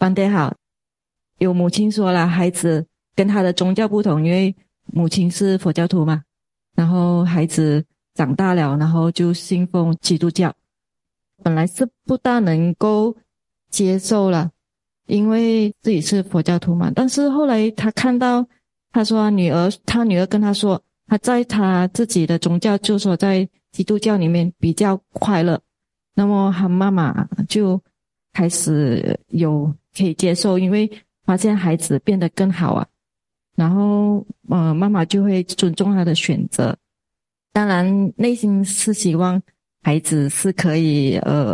观点好，有母亲说了，孩子跟他的宗教不同，因为母亲是佛教徒嘛，然后孩子长大了，然后就信奉基督教，本来是不大能够接受了，因为自己是佛教徒嘛。但是后来他看到，他说他女儿跟他说，他在他自己的宗教，就是说在基督教里面比较快乐，那么他妈妈就开始有可以接受，因为发现孩子变得更好啊，然后妈妈就会尊重他的选择。当然内心是希望孩子是可以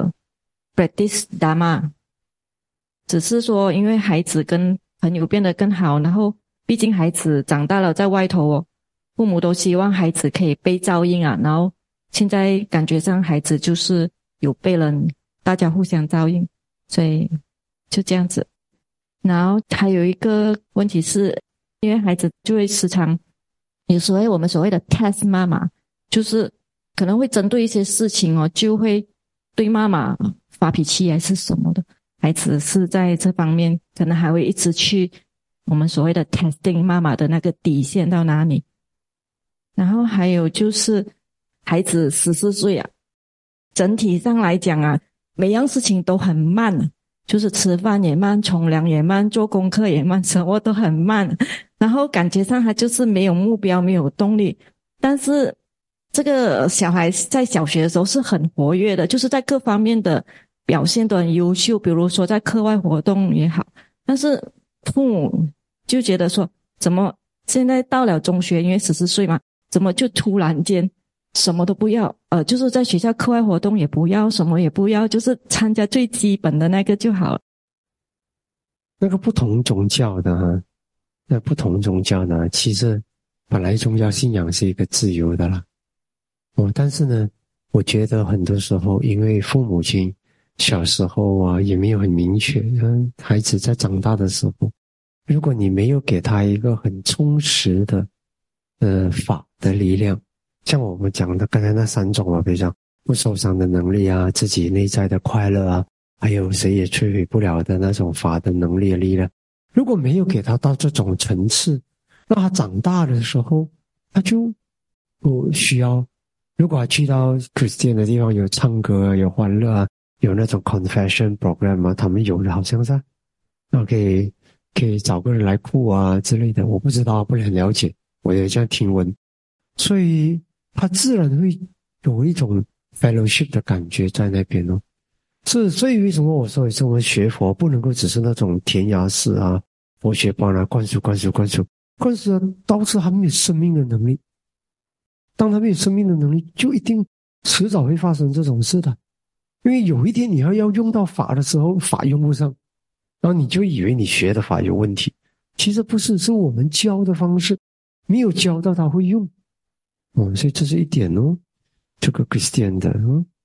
practice Dharma， 只是说因为孩子跟朋友变得更好，然后毕竟孩子长大了在外头哦，父母都希望孩子可以被照应啊，然后现在感觉上孩子就是有被人大家互相照应，所以就这样子。然后还有一个问题是，因为孩子就会时常有时候我们所谓的 test 妈妈，就是可能会针对一些事情哦，就会对妈妈发脾气还是什么的。孩子是在这方面可能还会一直去我们所谓的 testing 妈妈的那个底线到哪里。然后还有就是孩子14岁啊，整体上来讲啊，每样事情都很慢，就是吃饭也慢，冲凉也慢，做功课也慢，什么都很慢，然后感觉上他就是没有目标，没有动力。但是这个小孩在小学的时候是很活跃的，就是在各方面的表现都很优秀，比如说在课外活动也好。但是父母就觉得说，怎么现在到了中学，因为14岁嘛，怎么就突然间什么都不要，就是在学校课外活动也不要，什么也不要，就是参加最基本的那个就好了。 那个不同宗教的哈，那不同宗教呢，其实本来宗教信仰是一个自由的啦。但是呢，我觉得很多时候，因为父母亲小时候啊也没有很明确，孩子在长大的时候，如果你没有给他一个很充实的法的力量，像我们讲的刚才那3种啊，比如讲不受伤的能力啊，自己内在的快乐啊，还有谁也摧毁不了的那种法的能力的力量，如果没有给他到这种层次，那他长大的时候他就不需要。如果他去到 Christian 的地方，有唱歌有欢乐啊，有那种 confession program 啊，他们有的好像是可以找个人来哭啊之类的，我不知道，不是很了解，我也这样听闻，所以他自然会有一种 fellowship 的感觉在那边哦。所以为什么我说我们学佛不能够只是那种填鸭式啊，佛学班啊，灌输导致他没有生命的能力。当他没有生命的能力，就一定迟早会发生这种事的。因为有一天你要用到法的时候，法用不上，然后你就以为你学的法有问题，其实不是，是我们教的方式没有教到他会用。所以这是一点哦，这个 Christian 的，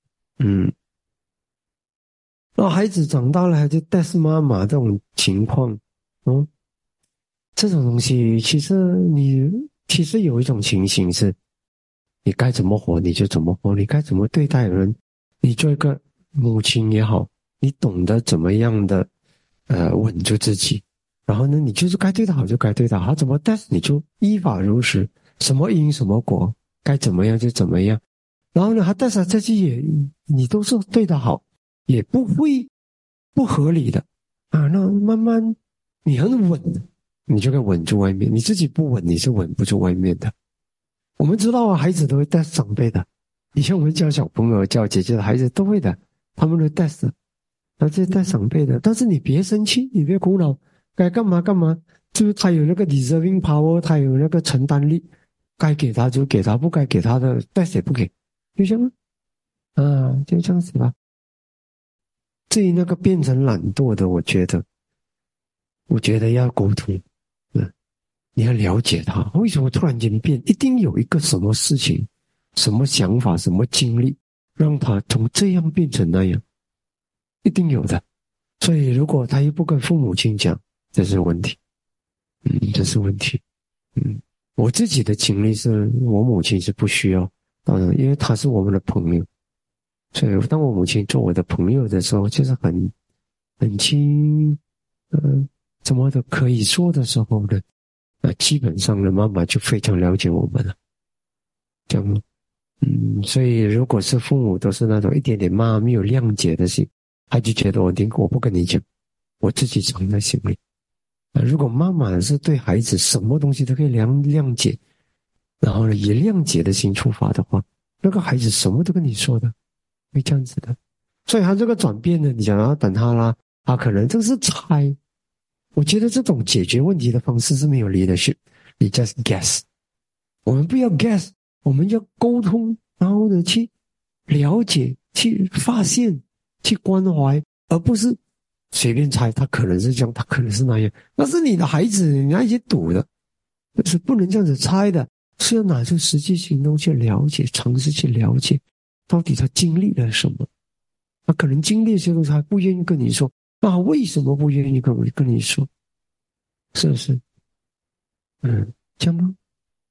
然后孩子长大了还就带是妈妈这种情况，这种东西其实有一种情形是，你该怎么活你就怎么活，你该怎么对待人，你做一个母亲也好，你懂得怎么样的稳住自己，然后呢，你就是该对他好就该对他好，怎么但是你就依法如实，什么因什么果，该怎么样就怎么样。然后呢，他但是这些也你都是对他好，也不会不合理的啊。那慢慢你很稳，你就该稳住外面，你自己不稳，你是稳不住外面的。我们知道啊，孩子都会带长辈的。以前我们教小朋友、教姐姐的孩子都会的，他们都带着，而且带长辈的。但是你别生气，你别苦恼，该干嘛干嘛。就是他有那个 deserving power， 他有那个承担力，该给他就给他，不该给他的带谁不给，就这样啊，就这样子吧。至于那个变成懒惰的，我觉得要沟通，你要了解他为什么突然间变，一定有一个什么事情、什么想法、什么经历，让他从这样变成那样，一定有的。所以如果他又不跟父母亲讲，这是问题，这是问题。我自己的经历是我母亲是不需要，当然因为她是我们的朋友，所以当我母亲做我的朋友的时候，就是很轻什么都可以说的时候呢，基本上呢，妈妈就非常了解我们了，这样。所以如果是父母都是那种一点点骂没有谅解的心，他就觉得我不跟你讲，我自己藏在心里。如果妈妈是对孩子什么东西都可以谅解，然后呢以谅解的心出发的话，那个孩子什么都跟你说的，会这样子的。所以他这个转变呢，你想要等他啦，他可能就是猜。我觉得这种解决问题的方式是没有 leadership， 你 just guess。我们不要 guess， 我们要沟通，然后呢去了解、去发现、去关怀，而不是随便猜。他可能是这样，他可能是那样。那是你的孩子，你要一起赌的，就是不能这样子猜的，是要拿出实际行动去了解、尝试去了解，到底他经历了什么。他可能经历一些东西，他不愿意跟你说。那为什么不愿意跟你说？是不是？这样吗？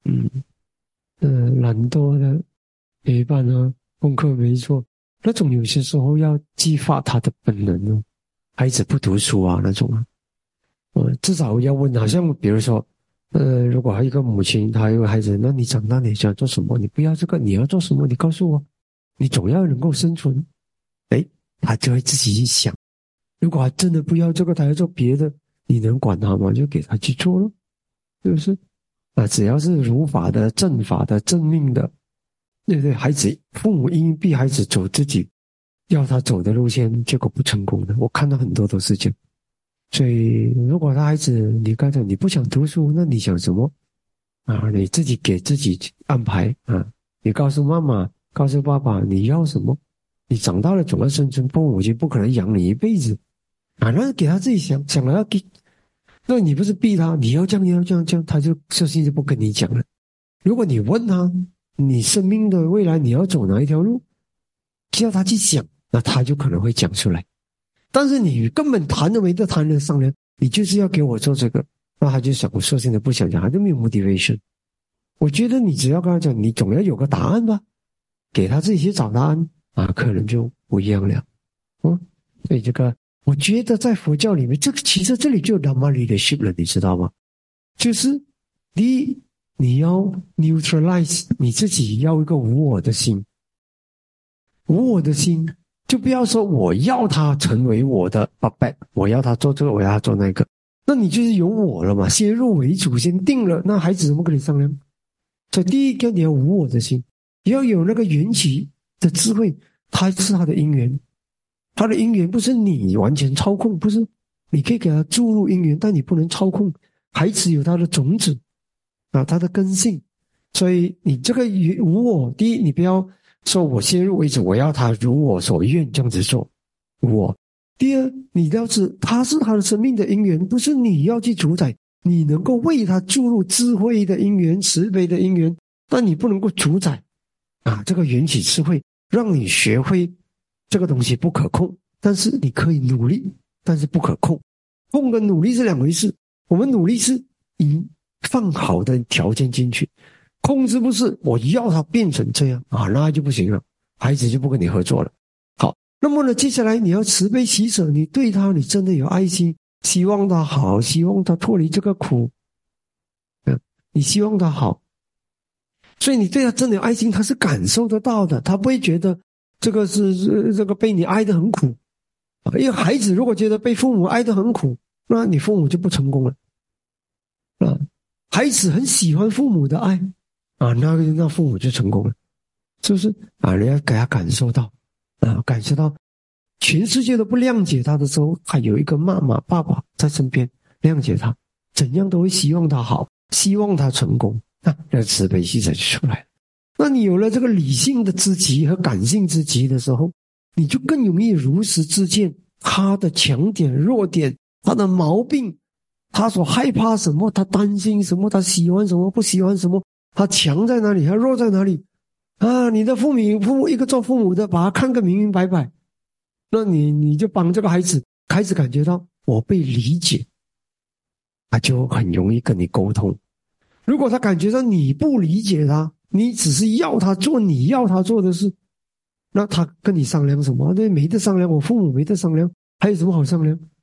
懒惰的陪伴啊，功课没做，那种有些时候要激发他的本能哦。孩子不读书啊那种啊，至少要问，好像比如说，如果还有一个母亲，她有个孩子，那你长大你想做什么？你不要这个，你要做什么？你告诉我，你总要能够生存。他就会自己去想。如果他真的不要这个，他要做别的，你能管他吗？就给他去做了，是不是？只要是如法的、正法的、正命的，对，父母硬逼孩子走自己要他走的路线，结果不成功的，我看到很多都是这样。所以，如果他孩子你刚才你不想读书，那你想什么你自己给自己安排你告诉妈妈，告诉爸爸你要什么，你长大了总要生存，父母亲不可能养你一辈子那给他自己想了要给，那你不是逼他你要这样你要这样这样，他就索性就不跟你讲了。如果你问他你生命的未来你要走哪一条路，叫他去想，那他就可能会讲出来。但是你根本谈都没得谈的商量，你就是要给我做这个，那他就想我索性的不想讲，他就没有 motivation。我觉得你只要跟他讲，你总要有个答案吧，给他自己去找答案可能就不一样了。所以这个我觉得在佛教里面，其实这里就有 Dharma leadership 了，你知道吗？就是第一，你要 neutralize 你自己，要一个无我的心。无我的心，就不要说我要他成为我的 puppet， 我要他做这个，我要他做那个，那你就是有我了嘛，先入为主，先定了，那孩子怎么跟你商量？所以第一个你要无我的心，你要有那个缘起的智慧，它是他的因缘，他的因缘不是你完全操控，不是，你可以给他注入因缘，但你不能操控。孩子有他的种子他的根性，所以你这个无我，第一你不要说我先入为主，我要他如我所愿这样子做，我。第二，你要是他是他的生命的因缘，不是你要去主宰，你能够为他注入智慧的因缘、慈悲的因缘，但你不能够主宰这个缘起智慧，让你学会这个东西不可控，但是你可以努力，但是不可控。控跟努力是两回事，我们努力是放好的条件进去，控制不是我要他变成这样那就不行了，孩子就不跟你合作了。好，那么呢，接下来你要慈悲喜舍，你对他你真的有爱心，希望他好，希望他脱离这个苦你希望他好，所以你对他真的有爱心，他是感受得到的，他不会觉得这个是这个被你爱得很苦因为孩子如果觉得被父母爱得很苦，那你父母就不成功了孩子很喜欢父母的爱那父母就成功了，是不是你要给他感受到感受到全世界都不谅解他的时候，还有一个妈妈爸爸在身边谅解他，怎样都会希望他好，希望他成功那慈悲喜舍就出来了。那你有了这个理性的知极和感性之极的时候，你就更容易如实知见他的强点弱点，他的毛病，他所害怕什么，他担心什么，他喜欢什么不喜欢什么，他强在哪里，他弱在哪里你的父母一个做父母的把他看个明明白白，那你就帮这个孩子开始感觉到我被理解，他就很容易跟你沟通。如果他感觉到你不理解他，你只是要他做你要他做的事，那他跟你商量什么？那没得商量，我父母没得商量，还有什么好商量？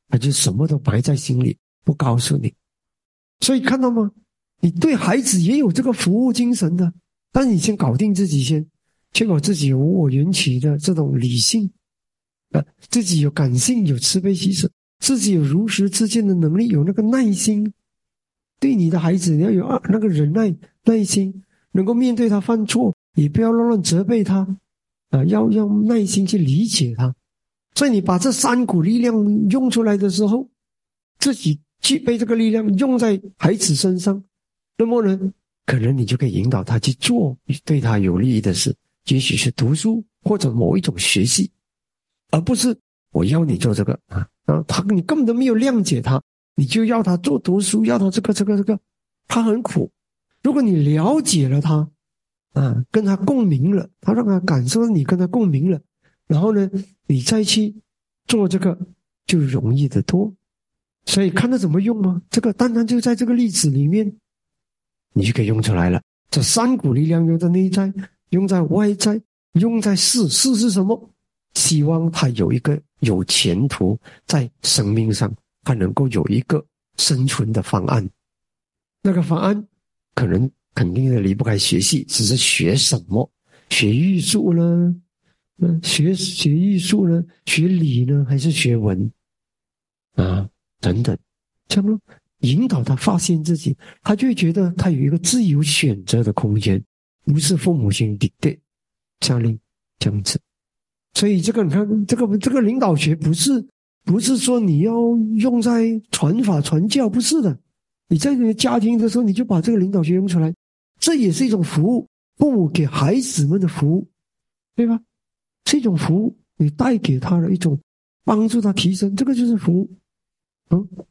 他就什么都埋在心里，不告诉你。所以看到吗？你对孩子也有这个服务精神的，但你先搞定自己先，确保自己有无我缘起的这种理性，自己有感性，有慈悲喜舍，自己有如实自见的能力，有那个耐心。对你的孩子你要有那个忍耐、耐心，能够面对他犯错，也不要乱责备他，要耐心去理解他。所以你把这三股力量用出来的时候，自己具备这个力量用在孩子身上，那么呢，可能你就可以引导他去做对他有利益的事，也许是读书或者某一种学习，而不是我要你做这个你根本都没有谅解他，你就要他做读书，要他这个，他很苦。如果你了解了他跟他共鸣了，他让他感受你跟他共鸣了，然后呢，你再去做这个就容易得多。所以看他怎么用吗？这个单单就在这个例子里面，你就可以用出来了。这三股力量用在内在，用在外在，用在事是什么？希望他有一个有前途，在生命上他能够有一个生存的方案。那个方案可能肯定的离不开学习，只是学什么？学艺术呢？学艺术呢？学理呢？还是学文？等等，这样引导他发现自己，他就会觉得他有一个自由选择的空间，不是父母亲dictate下令这样子。所以这个你看，这个领导学不是说你要用在传法传教，不是的。你在你的家庭的时候，你就把这个领导学用出来，这也是一种服务，父母给孩子们的服务，对吧？是一种服务，你带给他的一种帮助他提升，这个就是服务。